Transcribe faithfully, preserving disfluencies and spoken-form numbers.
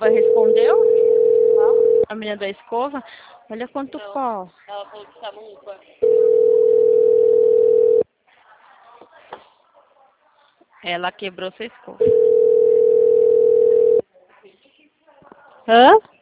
foi, respondeu? Não? A menina da escova? Olha quanto Não. pó. Ela falou que tava um UPA. Ela quebrou sua escova. Hã?